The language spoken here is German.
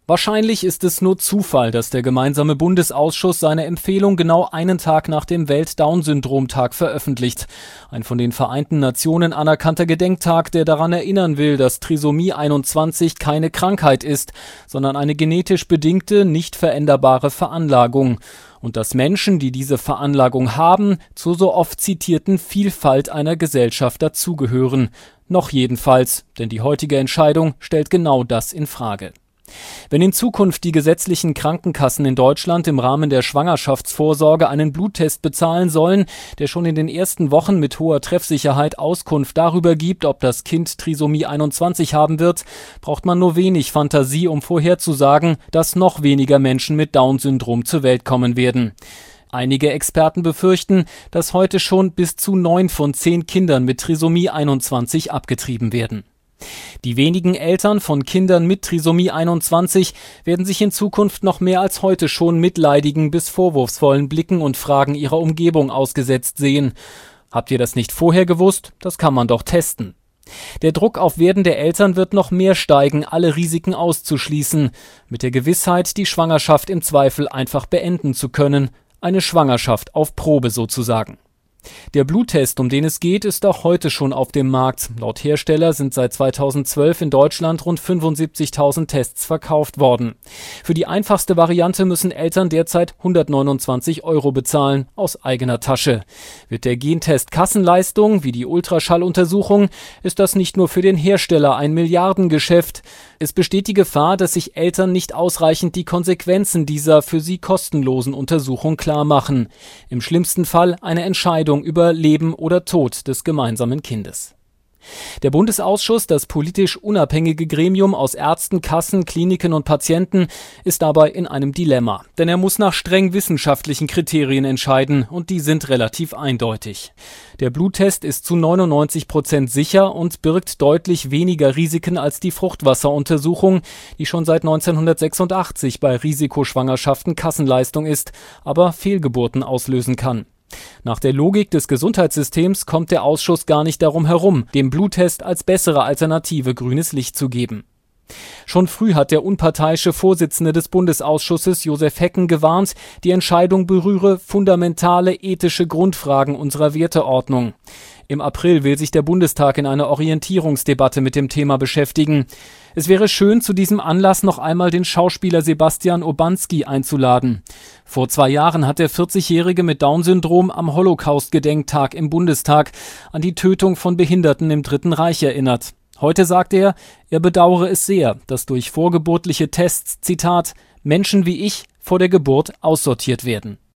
Wahrscheinlich ist es nur Zufall, dass der gemeinsame Bundesausschuss seine Empfehlung genau einen Tag nach dem Welt-Down-Syndrom-Tag veröffentlicht. Ein von den Vereinten Nationen anerkannter Gedenktag, der daran erinnern will, dass Trisomie 21 keine Krankheit ist, sondern eine genetisch bedingte, nicht veränderbare Veranlagung. Und dass Menschen, die diese Veranlagung haben, zur so oft zitierten Vielfalt einer Gesellschaft dazugehören. Noch jedenfalls, denn die heutige Entscheidung stellt genau das in Frage. Wenn in Zukunft die gesetzlichen Krankenkassen in Deutschland im Rahmen der Schwangerschaftsvorsorge einen Bluttest bezahlen sollen, der schon in den ersten Wochen mit hoher Treffsicherheit Auskunft darüber gibt, ob das Kind Trisomie 21 haben wird, braucht man nur wenig Fantasie, um vorherzusagen, dass noch weniger Menschen mit Down-Syndrom zur Welt kommen werden. Einige Experten befürchten, dass heute schon bis zu 9 von 10 Kindern mit Trisomie 21 abgetrieben werden. Die wenigen Eltern von Kindern mit Trisomie 21 werden sich in Zukunft noch mehr als heute schon mitleidigen bis vorwurfsvollen Blicken und Fragen ihrer Umgebung ausgesetzt sehen. Habt ihr das nicht vorher gewusst? Das kann man doch testen. Der Druck auf werdende Eltern wird noch mehr steigen, alle Risiken auszuschließen, mit der Gewissheit, die Schwangerschaft im Zweifel einfach beenden zu können. Eine Schwangerschaft auf Probe sozusagen. Der Bluttest, um den es geht, ist auch heute schon auf dem Markt. Laut Hersteller sind seit 2012 in Deutschland rund 75.000 Tests verkauft worden. Für die einfachste Variante müssen Eltern derzeit 129 € bezahlen, aus eigener Tasche. Wird der Gentest Kassenleistung, wie die Ultraschalluntersuchung, ist das nicht nur für den Hersteller ein Milliardengeschäft. Es besteht die Gefahr, dass sich Eltern nicht ausreichend die Konsequenzen dieser für sie kostenlosen Untersuchung klar machen. Im schlimmsten Fall eine Entscheidung über Leben oder Tod des gemeinsamen Kindes. Der Bundesausschuss, das politisch unabhängige Gremium aus Ärzten, Kassen, Kliniken und Patienten, ist dabei in einem Dilemma. Denn er muss nach streng wissenschaftlichen Kriterien entscheiden und die sind relativ eindeutig. Der Bluttest ist zu 99% sicher und birgt deutlich weniger Risiken als die Fruchtwasseruntersuchung, die schon seit 1986 bei Risikoschwangerschaften Kassenleistung ist, aber Fehlgeburten auslösen kann. Nach der Logik des Gesundheitssystems kommt der Ausschuss gar nicht darum herum, dem Bluttest als bessere Alternative grünes Licht zu geben. Schon früh hat der unparteiische Vorsitzende des Bundesausschusses Josef Hecken gewarnt, die Entscheidung berühre fundamentale ethische Grundfragen unserer Werteordnung. Im April will sich der Bundestag in einer Orientierungsdebatte mit dem Thema beschäftigen. Es wäre schön, zu diesem Anlass noch einmal den Schauspieler Sebastian Urbanski einzuladen. Vor 2 Jahren hat der 40-Jährige mit Down-Syndrom am Holocaust-Gedenktag im Bundestag an die Tötung von Behinderten im Dritten Reich erinnert. Heute sagt er bedauere es sehr, dass durch vorgeburtliche Tests, Zitat, Menschen wie ich vor der Geburt aussortiert werden.